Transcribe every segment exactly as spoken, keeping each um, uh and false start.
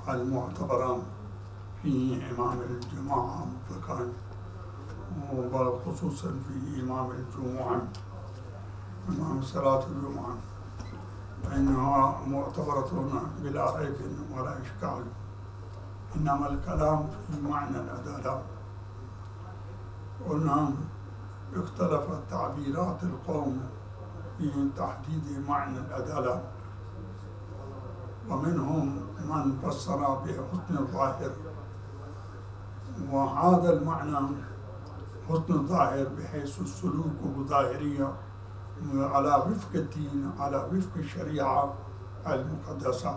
المعتبرة في إمام الجماعة مطلقا، وخصوصا في إمام الجمعة، إمام صلاة الجمعة، فإنها معتبرة بلا ريب ولا إشكال. إنما الكلام في معنى العدالة. قلنا اختلفت تعبيرات القوم في تحديد معنى العدالة، ومنهم من فسر بحسن الظاهر، وهذا المعنى حسن الظاهر بحيث السلوك ظاهرية على وفق الدين، على وفق الشريعة المقدسة.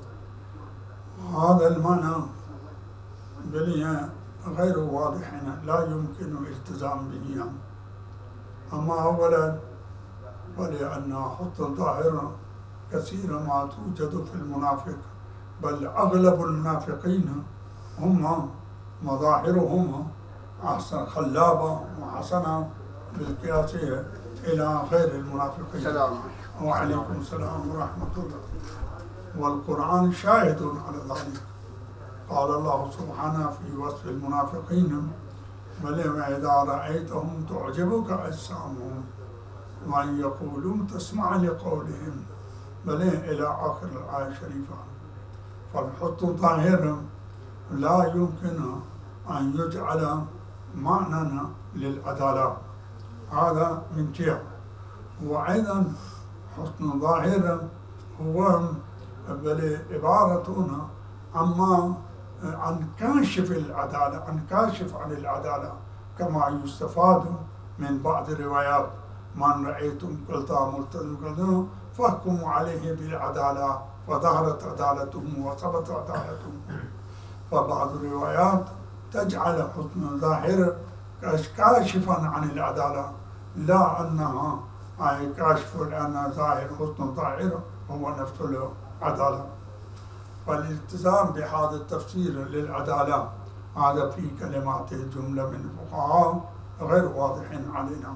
هذا المعنى بلي غير واضح، لا يمكن الالتزام به. أما أولا ولأن حسن الظاهر كثيرا ما توجد في المنافق، بل أغلب المنافقين هم مظاهرهم أحسن خلابة وحسنة بالقياس إلى غير المنافقين. سلام. وعليكم السلام ورحمة الله. والقرآن شاهد على ذلك. قال الله سبحانه في وصف المنافقين: بل وإذا رأيتهم تعجبك أجسامهم وأن يقولوا تسمع لقولهم، بل إلى آخر الآية الشريفة. فالحسن الظاهر لا يمكن أن يجعل معنى للعدالة، هذا من جهة. وأيضا حسن ظاهر هو بل عبارة عما عن كاشف العدالة، عن كاشف عن العدالة، كما يستفاد من بعض الروايات: من رأيتم قلتا ملتزم فاحكموا عليه بالعدالة فظهرت عدالته وثبت عدالته. فبعض الروايات تجعل حسن الظاهر كاشفا عن العدالة، لا أنها أي كاشف، لأن ظاهر حسن الظاهر هو نفس العدالة. فالالتزام بهذا التفسير للعدالة هذا في كلمات جملة من الفقهاء غير واضح علينا.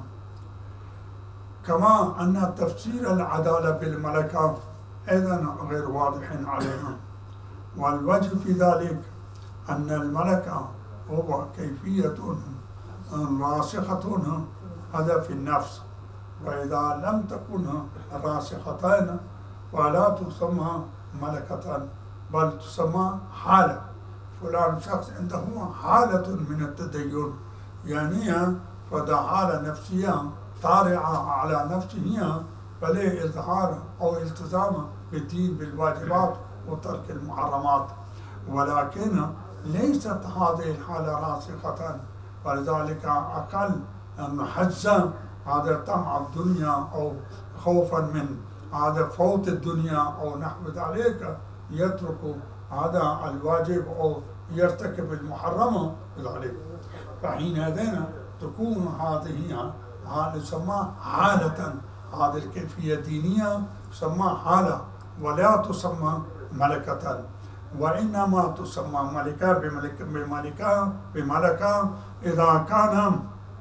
كما أن تفسير العدالة بالملكة أيضا غير واضح علينا. والوجه في ذلك أن الملكة هو كيفية راسخة هذا في النفس، وإذا لم تكن راسختان فلا تسمى ملكة، بل تسمى حالة. فلان شخص عنده حالة من التدين، يعني فده حالة نفسية طارئة على نفسه، فله إظهار أو التزام بالدين بالواجبات وترك المحرمات، ولكن ليست هذه الحالة راسخة، ولذلك أقل محزة هذا طمع الدنيا أو خوفا من هذا فوت الدنيا أو نحو ذلك يترك هذا الواجب أو يرتكب المحرم ذلك. فحينئذ تكون هذه هذه تسمى حالة، هذه الكيفية الدينية تسمى حالة ولا تسمى ملكة، وإنما تسمى ملكة بملكة بملكة بملكة إذا كان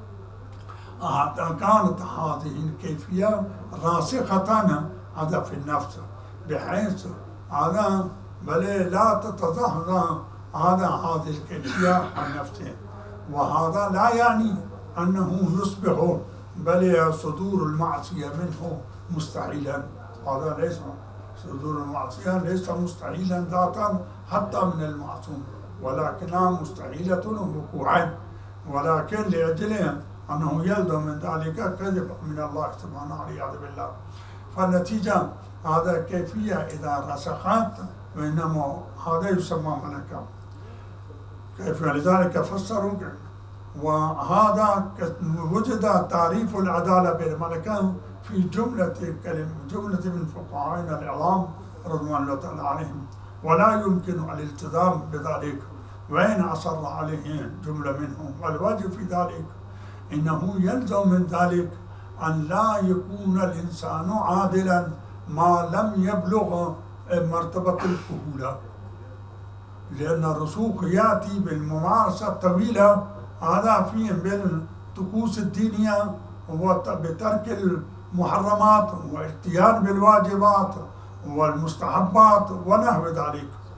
كانت هذه الكيفية راسخة هذا في النفس، بحيث هذا بل لا تتظاهر هذا هذه الكيفية عن نفسه. وهذا لا يعني أنه يصبح بل صدور المعصية منه مستحيلا، هذا ليس صدور المعصية ليس مستحيلا ذاتا حتى من المعصوم، ولكنها مستحيلة وقوعا، ولكن لأجل أنه يلزم من ذلك كذب من الله سبحانه والعياذ بالله. فالنتيجة هذا كيفية إذا رسخت وإنما هذا يسمى ملكة. كيف لذلك فسروا، وهذا وجد تعريف العدالة بالملكة في جملة كلمة جملة من فقهائنا العظام رضوان الله تعالى عليهم، ولا يمكن الالتزام بذلك وإن أصر عليه جملة منهم. والوجه في ذلك إنه يلزم من ذلك أن لا يكون الإنسان عادلا ما لم يبلغ مرتبة الكهولة، لأن الرسوخ يأتي بالممارسة الطويلة، هذا فيه بالطقوس الدينية وبترك المحرمات والاجتهاد بالواجبات والمستحبات ونحو ذلك.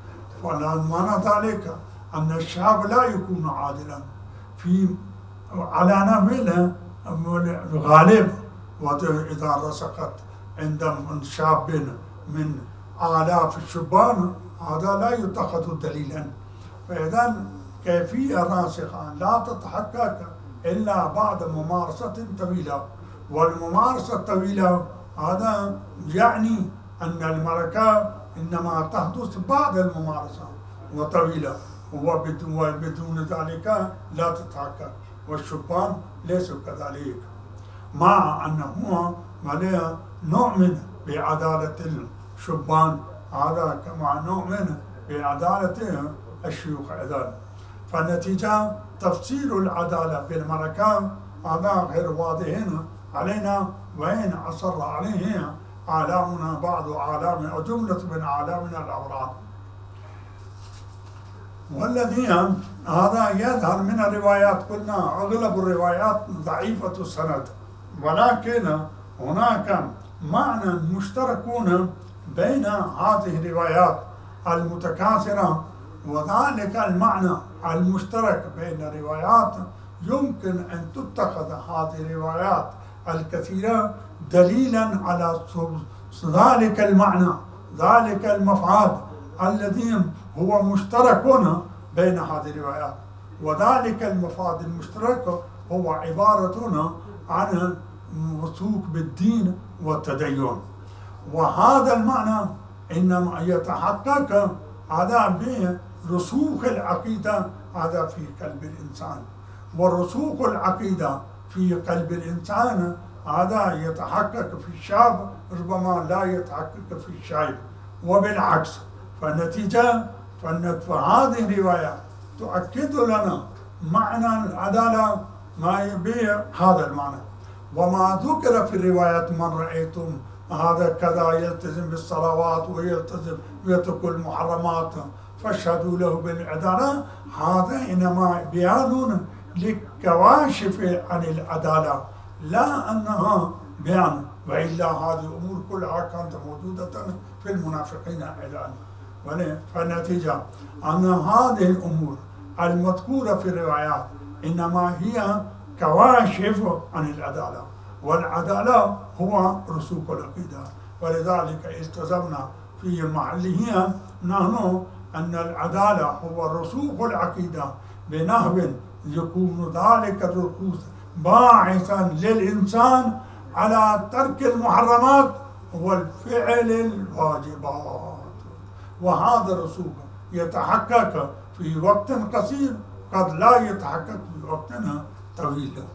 معنى ذلك أن الشاب لا يكون عادلا في على نفسه غالب، وإذا رسخت عند شاب من آلاف الشبان هذا لا يتخذ دليلا. فإذا كيفية راسخة لا تتحقق إلا بعد ممارسة طويلة، والممارسة الطويلة هذا يعني أن الملكة إنما تحدث بعد الممارسة وطويلة، وبدون ذلك لا تتحقق، والشبان ليسوا كذلك، مع أنه عليه نؤمن بعدالة الشبان هذا كما نؤمن بعدالة الشيوخ أيضا. فالنتيجة تفسير العدالة بالملكة هذا غير واضح علينا، وإن أصر عليه عالمنا بعض عالم أو جملة من عالمنا الأوراد. والذي هذا يظهر من الروايات، قلنا أغلب الروايات ضعيفة السند، ولكن هناك معنى مشتركون بين هذه الروايات المتكاثرة، وذلك المعنى المشترك بين الروايات يمكن أن تتخذ هذه الروايات الكثيرة دليلا على ذلك المعنى، ذلك المفعول الذي هو مشترك بين هذه الروايات. وذلك المفاد المشترك هو عبارة عن وثوق بالدين والتدين، وهذا المعنى إنما يتحقق هذا برسوخ العقيدة هذا في قلب الإنسان، ورسوخ العقيدة في قلب الإنسان هذا يتحقق في الشاب ربما لا يتحقق في الشيب، وبالعكس. فالنتيجة فهذه الرواية تؤكد لنا معنى العدالة ما يبيع هذا المعنى. وما ذكر في الروايات من رأيتم هذا كذا يلتزم بالصلوات ويلتزم ويترك المحرمات فاشهدوا له بالعدالة، هذا إنما بيان للكواشف عن العدالة، لا أنها بيان، وإلا هذه الأمور كلها كانت موجودة في المنافقين أيضا. فالنتيجة أن هذه الأمور المذكورة في الروايات إنما هي كواشف عن العدالة، والعدالة هو رسوخ العقيدة، ولذلك التزمنا في محله نحن أن العدالة هو رسوخ العقيدة بنحو يكون ذلك الركوز باعثا للإنسان على ترك المحرمات والفعل الواجبات. وهذا الرسوخ يتحقق في وقت قصير، قد لا يتحقق في وقت طويل.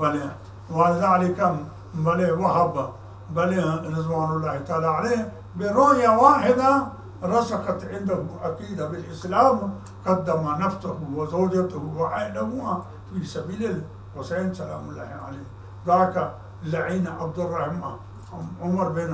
ولذلك بل وهب بل رضوان الله تعالى عليه برؤية واحدة رسخت عنده عقيدة بالإسلام، قدم نفسه وزوجته وعائله في سبيل الحسين سلام الله عليه. ذاك لعين عبد الرحمن عمر بن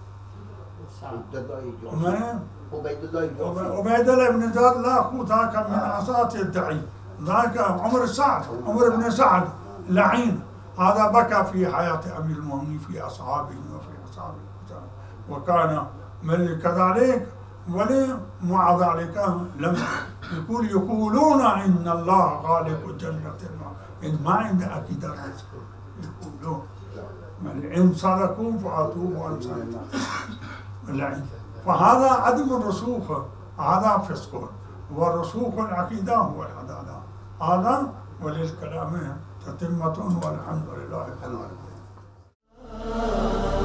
عبيد الله بن زياد، لا أخو ذاك من أساطير الدعي، ذاك عمر سعد عمر بن سعد لعين، هذا بكى في حياة أمير المؤمنين في أصحابه وفي أصحابه، وكان من كذلك. ومع ذلك لم يقول يقولون إن الله غالب الجنة، إن ما عند أكيد الرزق يقولون إن صدقوا فأتوب وإن صدقوا. فهذا عدم الرسوخ، هذا فسق، والرسوخ العقيدة هو العدالة. هذا وللكلام تتمة، والحمد لله رب العالمين.